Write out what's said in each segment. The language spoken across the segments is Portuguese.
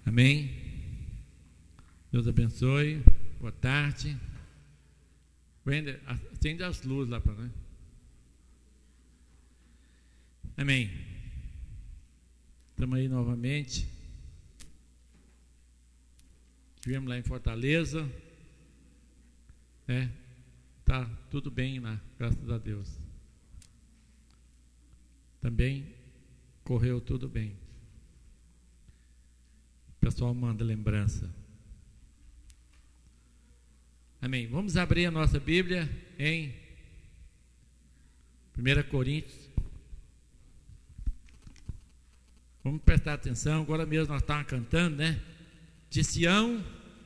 Amém? Deus abençoe. Boa tarde. Wender, acende as luzes lá para nós. Amém. Estamos aí novamente. Estivemos lá em Fortaleza. Tá tudo bem lá, graças a Deus. Também correu tudo bem. O pessoal manda lembrança. Amém. Vamos abrir a nossa Bíblia em 1 Coríntios. Vamos prestar atenção. Agora mesmo nós estávamos cantando, né? De Sião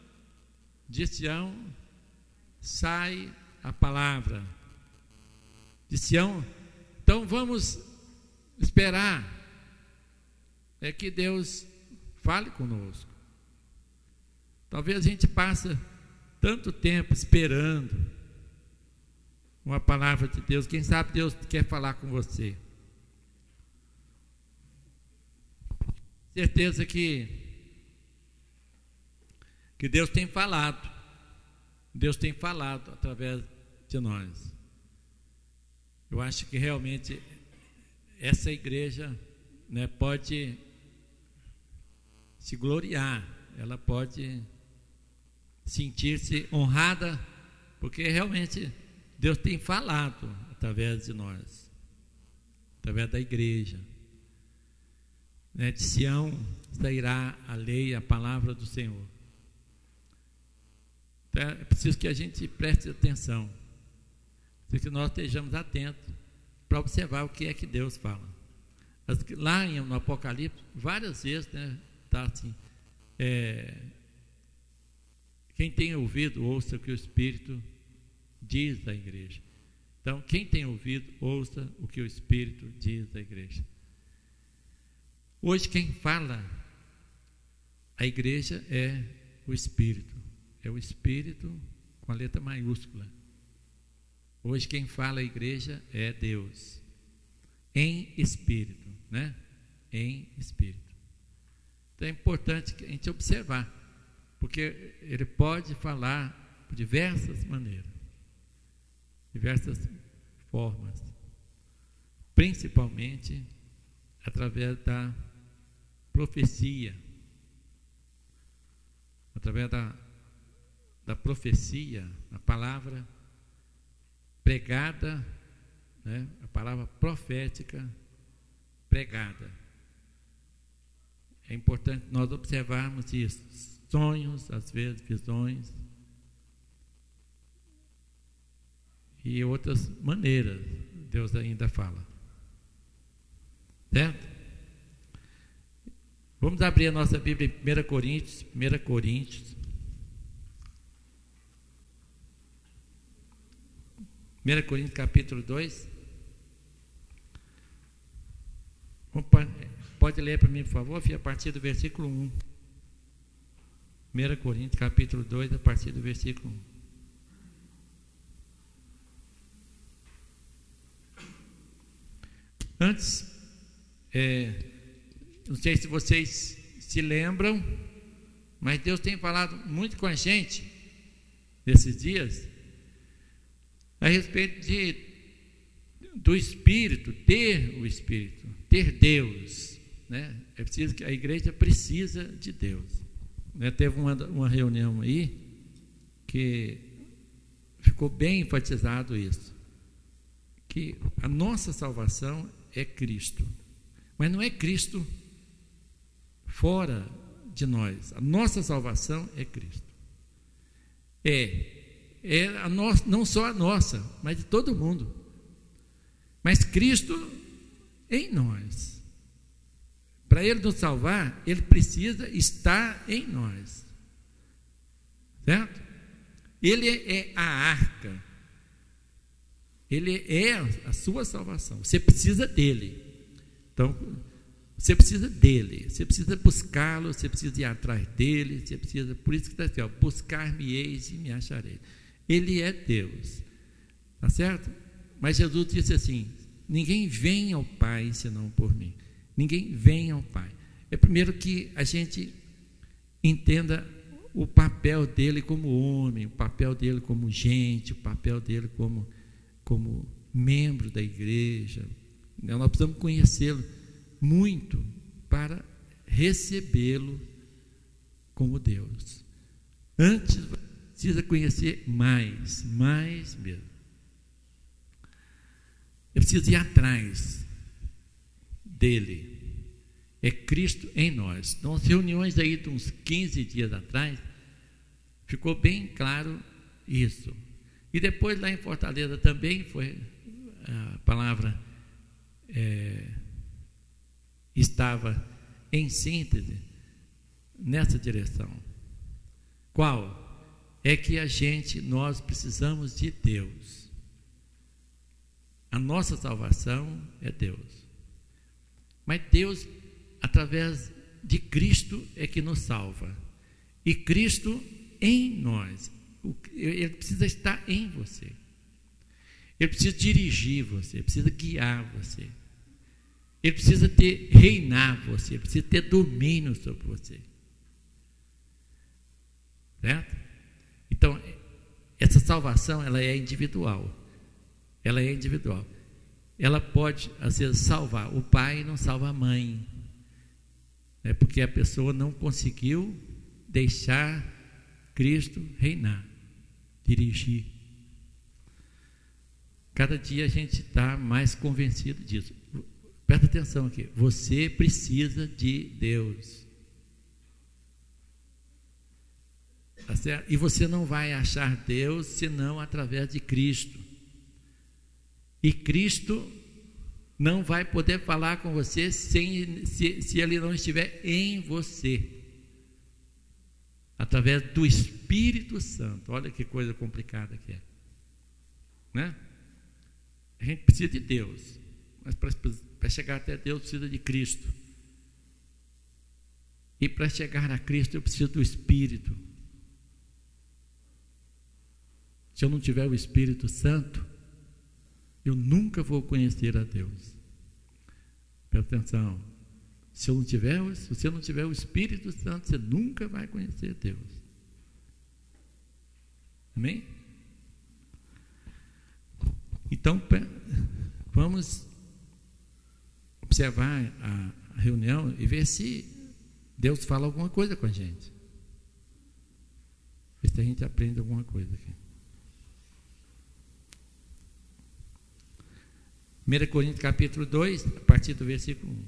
sai a palavra. De Sião. Então vamos esperar que Deus fale conosco. Talvez a gente passe tanto tempo esperando uma palavra de Deus. Quem sabe Deus quer falar com você. Certeza que Deus tem falado. Deus tem falado através de nós. Eu acho que realmente essa igreja, né, pode se gloriar, ela pode sentir-se honrada, porque realmente Deus tem falado através de nós, através da igreja. De Sião sairá a lei, a palavra do Senhor. Então é preciso que a gente preste atenção, que nós estejamos atentos para observar o que é que Deus fala. Lá no Apocalipse, várias vezes, né, está assim: quem tem ouvido, ouça o que o Espírito diz à igreja. Então, quem tem ouvido, ouça o que o Espírito diz à igreja. Hoje quem fala a igreja é o Espírito. É o Espírito com a letra maiúscula. Hoje quem fala a igreja é Deus. Em Espírito, né? Em Espírito. Então é importante a gente observar, porque Ele pode falar de diversas maneiras, diversas formas, principalmente através da profecia, através da profecia, a palavra pregada, né? A palavra profética pregada. É importante nós observarmos isso. Sonhos, às vezes visões e outras maneiras Deus ainda fala. Certo? Vamos abrir a nossa Bíblia em 1 Coríntios. 1 Coríntios. 1 Coríntios capítulo 2. Pode ler para mim, por favor, a partir do versículo 1. 1 Coríntios capítulo 2, a partir do versículo 1. Antes, não sei se vocês se lembram, mas Deus tem falado muito com a gente nesses dias a respeito do Espírito, ter o Espírito, ter Deus, né? É preciso que a igreja precisa de Deus, né? Teve uma reunião aí que ficou bem enfatizado isso, que a nossa salvação é Cristo, mas não é Cristo fora de nós. A nossa salvação é Cristo. Não só a nossa, mas de todo mundo. Mas Cristo em nós. Para Ele nos salvar, Ele precisa estar em nós. Certo? Ele é a arca. Ele é a sua salvação. Você precisa dele. Então, você precisa dele. Você precisa buscá-lo. Você precisa ir atrás dele. Você precisa, por isso que está assim, buscar-me-eis e me acharei. Ele é Deus. Tá certo? Mas Jesus disse assim: ninguém vem ao Pai senão por mim. Ninguém vem ao Pai. É primeiro que a gente entenda o papel dele como homem, o papel dele como gente, o papel dele como membro da igreja. Nós precisamos conhecê-lo muito para recebê-lo como Deus. Antes, precisa conhecer mais mesmo. Eu preciso ir atrás dele. É Cristo em nós. Então, as reuniões aí de uns 15 dias atrás, ficou bem claro isso. E depois lá em Fortaleza também foi, a palavra estava em síntese nessa direção. Qual? É que nós precisamos de Deus. A nossa salvação é Deus. Mas Deus, através de Cristo, é que nos salva. E Cristo em nós. Ele precisa estar em você. Ele precisa dirigir você, precisa guiar você. Ele precisa reinar você, precisa ter domínio sobre você. Certo? Então, essa salvação, ela é individual. Ela é individual. Ela pode, às vezes, salvar. O pai não salva a mãe. É porque a pessoa não conseguiu deixar Cristo reinar, dirigir. Cada dia a gente está mais convencido disso. Presta atenção aqui. Você precisa de Deus. Tá certo? E você não vai achar Deus senão através de Cristo. E Cristo não vai poder falar com você se Ele não estiver em você. Através do Espírito Santo. Olha que coisa complicada que é. Né? A gente precisa de Deus. Mas para chegar até Deus precisa de Cristo. E para chegar a Cristo eu preciso do Espírito. Se eu não tiver o Espírito Santo, eu nunca vou conhecer a Deus. Presta atenção. Se você não tiver o Espírito Santo, você nunca vai conhecer Deus. Amém? Então, vamos observar a reunião e ver se Deus fala alguma coisa com a gente. Ver se a gente aprende alguma coisa aqui. 1 Coríntios capítulo 2, a partir do versículo 1.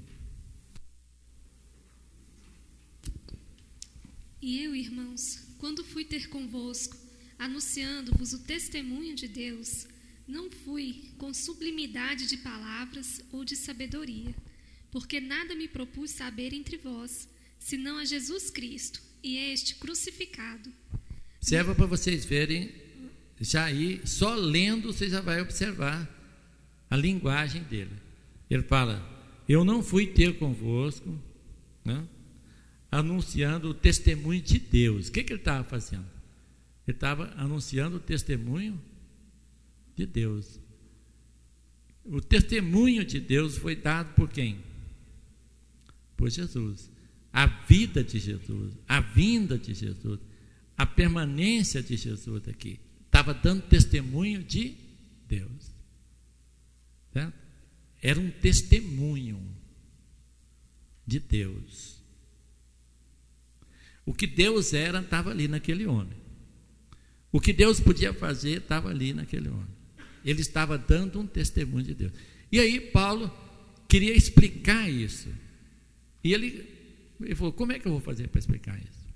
E eu, irmãos, quando fui ter convosco, anunciando-vos o testemunho de Deus, não fui com sublimidade de palavras ou de sabedoria, porque nada me propus saber entre vós, senão a Jesus Cristo, e este crucificado. Observa para vocês verem, já aí, só lendo você já vai observar a linguagem dele. Ele fala, eu não fui ter convosco, né, anunciando o testemunho de Deus. O que ele estava fazendo? Ele estava anunciando o testemunho de Deus. O testemunho de Deus foi dado por quem? Por Jesus. A vida de Jesus, a vinda de Jesus, a permanência de Jesus aqui. Estava dando testemunho de Deus. Certo? Era um testemunho de Deus. O que Deus era estava ali naquele homem. O que Deus podia fazer estava ali naquele homem. Ele estava dando um testemunho de Deus. E aí Paulo queria explicar isso. E ele falou, como é que eu vou fazer para explicar isso?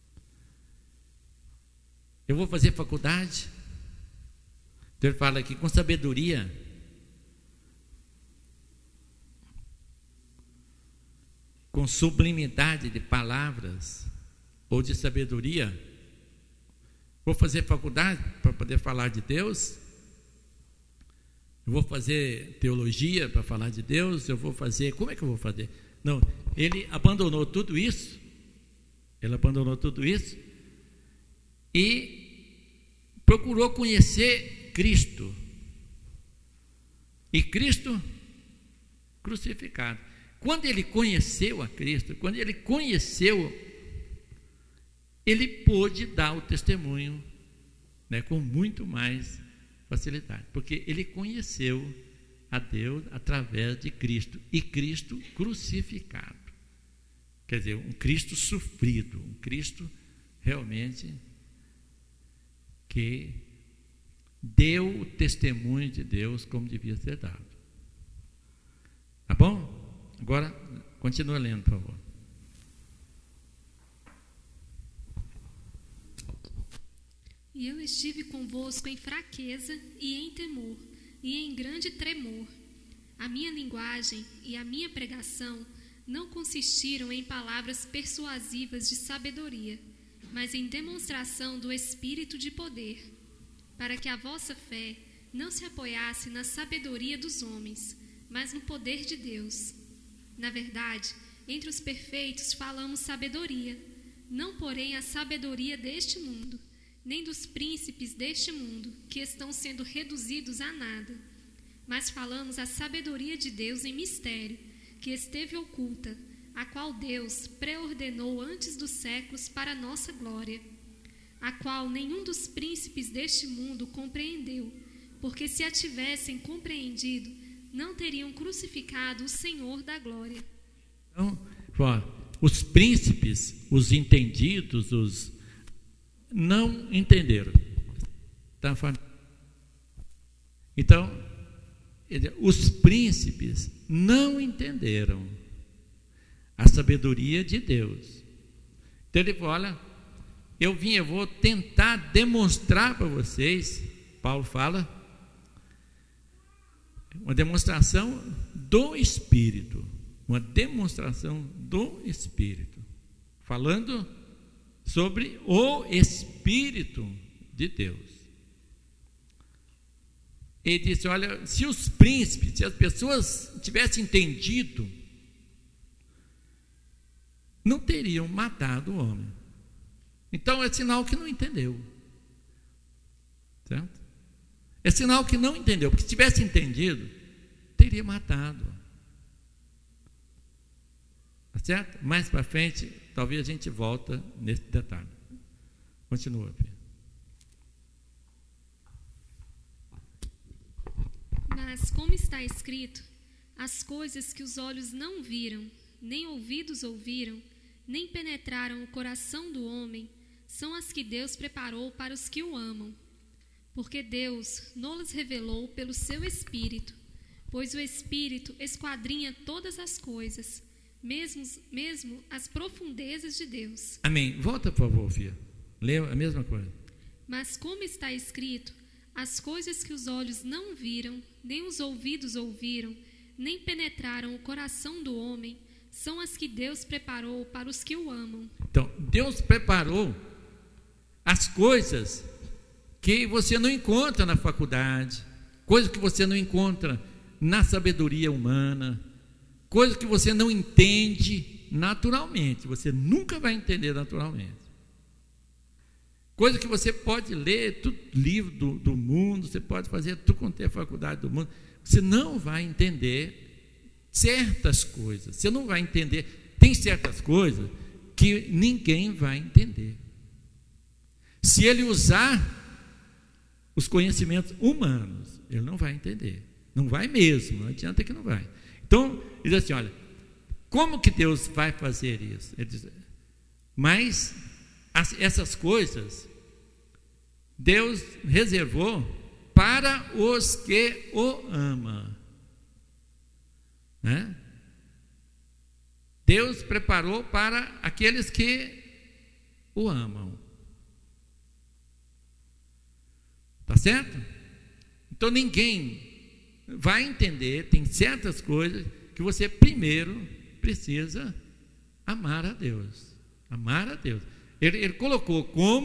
Eu vou fazer faculdade? Então ele fala aqui, com sabedoria, com sublimidade de palavras ou de sabedoria. Vou fazer faculdade para poder falar de Deus? Eu vou fazer teologia para falar de Deus? Eu vou fazer, como é que eu vou fazer? Não, ele abandonou tudo isso. Ele abandonou tudo isso e procurou conhecer Cristo. E Cristo crucificado. Quando ele conheceu a Cristo, quando ele conheceu ele pôde dar o testemunho, né, com muito mais facilidade, porque ele conheceu a Deus através de Cristo, e Cristo crucificado. Quer dizer, um Cristo sofrido, um Cristo realmente que deu o testemunho de Deus como devia ser dado. Tá bom? Agora, continua lendo, por favor. E eu estive convosco em fraqueza e em temor, e em grande tremor. A minha linguagem e a minha pregação não consistiram em palavras persuasivas de sabedoria, mas em demonstração do Espírito de poder, para que a vossa fé não se apoiasse na sabedoria dos homens, mas no poder de Deus. Na verdade, entre os perfeitos falamos sabedoria, não porém a sabedoria deste mundo, nem dos príncipes deste mundo, que estão sendo reduzidos a nada, mas falamos a sabedoria de Deus em mistério, que esteve oculta, a qual Deus preordenou antes dos séculos para a nossa glória, a qual nenhum dos príncipes deste mundo compreendeu, porque se a tivessem compreendido, não teriam crucificado o Senhor da glória. Então, os príncipes, os entendidos, os não entenderam. Então, os príncipes não entenderam a sabedoria de Deus. Então ele falou: olha, eu vou tentar demonstrar para vocês, Paulo fala, uma demonstração do Espírito, uma demonstração do Espírito, falando sobre o Espírito de Deus. Ele disse: olha, se os príncipes, se as pessoas tivessem entendido, não teriam matado o homem. Então é sinal que não entendeu, certo? É sinal que não entendeu, porque se tivesse entendido, teria matado, tá certo? Mais para frente, talvez a gente volta nesse detalhe. Continua, filho. Mas, como está escrito, as coisas que os olhos não viram, nem ouvidos ouviram, nem penetraram o coração do homem, são as que Deus preparou para os que o amam. Porque Deus nos revelou pelo seu Espírito, pois o Espírito esquadrinha todas as coisas, mesmo as profundezas de Deus. Amém. Volta, por favor, filha. Lê a mesma coisa. Mas, como está escrito, as coisas que os olhos não viram, nem os ouvidos ouviram, nem penetraram o coração do homem, são as que Deus preparou para os que o amam. Então, Deus preparou as coisas que você não encontra na faculdade, coisas que você não encontra na sabedoria humana, coisas que você não entende naturalmente, você nunca vai entender naturalmente. Coisa que você pode ler tudo livro do mundo, você pode fazer tudo quanto é faculdade do mundo, você não vai entender certas coisas, você não vai entender, tem certas coisas que ninguém vai entender. Se ele usar os conhecimentos humanos, ele não vai entender, não vai mesmo, não adianta que não vai. Então, ele diz assim: olha, como que Deus vai fazer isso? Ele diz, mas essas coisas Deus reservou para os que o amam, né? Deus preparou para aqueles que o amam, tá certo? Então ninguém vai entender, tem certas coisas que você primeiro precisa amar a Deus, amar a Deus. Ele colocou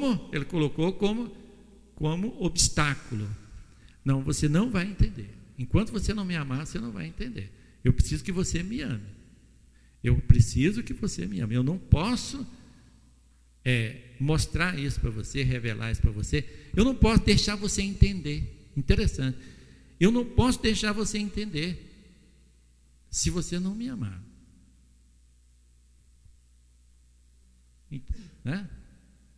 como obstáculo. Não, você não vai entender. Enquanto você não me amar, você não vai entender. Eu preciso que você me ame. Eu preciso que você me ame. Eu não posso mostrar isso para você, revelar isso para você. Eu não posso deixar você entender. Interessante. Eu não posso deixar você entender se você não me amar. Né?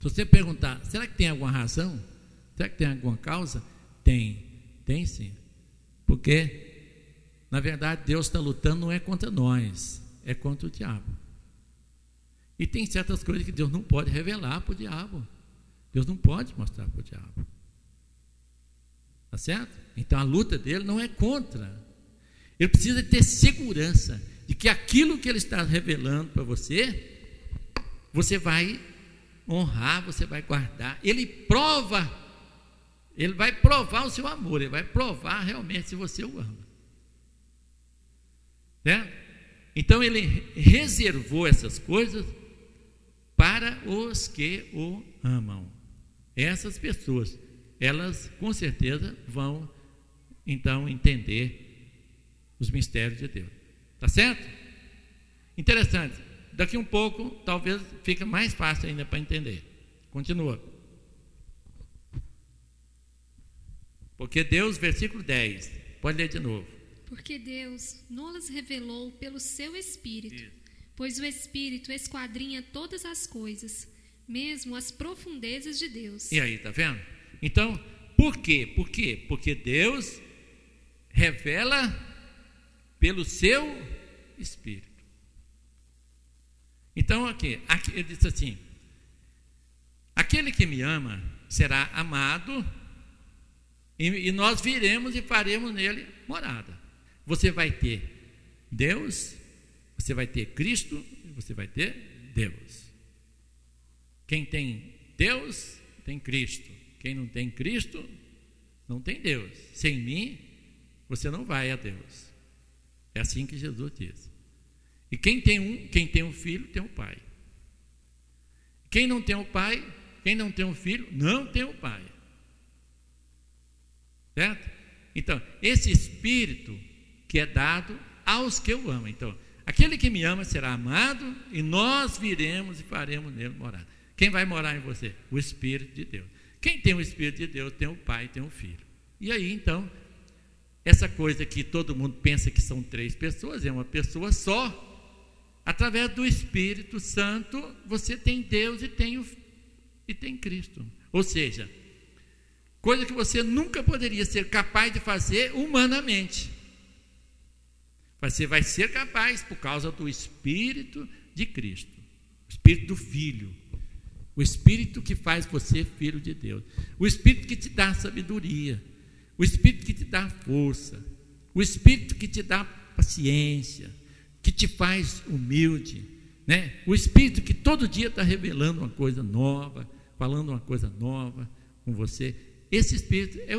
você perguntar, será que tem alguma razão? Será que tem alguma causa? Tem sim. Porque, na verdade, Deus está lutando não é contra nós, é contra o diabo. E tem certas coisas que Deus não pode revelar para o diabo. Deus não pode mostrar para o diabo. Tá certo? Então a luta dele não é contra. Ele precisa ter segurança de que aquilo que ele está revelando para você, você vai honrar, você vai guardar. Ele vai provar o seu amor, ele vai provar realmente se você o ama. Certo? Então ele reservou essas coisas para os que o amam. Essas pessoas, elas com certeza vão então entender os mistérios de Deus. Tá certo? Interessante. Daqui um pouco, talvez fique mais fácil ainda para entender. Continua. Porque Deus, versículo 10, pode ler de novo. Porque Deus nos revelou pelo seu Espírito, isso. Pois o Espírito esquadrinha todas as coisas, mesmo as profundezas de Deus. E aí, tá vendo? Então, por quê? Por quê? Porque Deus revela pelo seu Espírito. Então, aqui ele diz assim: aquele que me ama será amado, e nós viremos e faremos nele morada. Você vai ter Deus, você vai ter Cristo, você vai ter Deus. Quem tem Deus, tem Cristo. Quem não tem Cristo, não tem Deus. Sem mim, você não vai a Deus. É assim que Jesus diz. E quem tem um filho, tem um pai. Quem não tem um pai, quem não tem um filho, não tem um pai. Certo? Então, esse Espírito que é dado aos que o amam. Então, aquele que me ama será amado, e nós viremos e faremos nele morada. Quem vai morar em você? O Espírito de Deus. Quem tem o Espírito de Deus tem o Pai e tem o Filho. E aí, então, essa coisa que todo mundo pensa que são 3 pessoas, é uma pessoa só. Através do Espírito Santo, você tem Deus e tem Cristo. Ou seja, coisa que você nunca poderia ser capaz de fazer humanamente. Você vai ser capaz por causa do Espírito de Cristo, o Espírito do Filho, o Espírito que faz você filho de Deus, o Espírito que te dá sabedoria, o Espírito que te dá força, o Espírito que te dá paciência, que te faz humilde, né? O Espírito que todo dia está revelando uma coisa nova, falando uma coisa nova com você. Esse Espírito é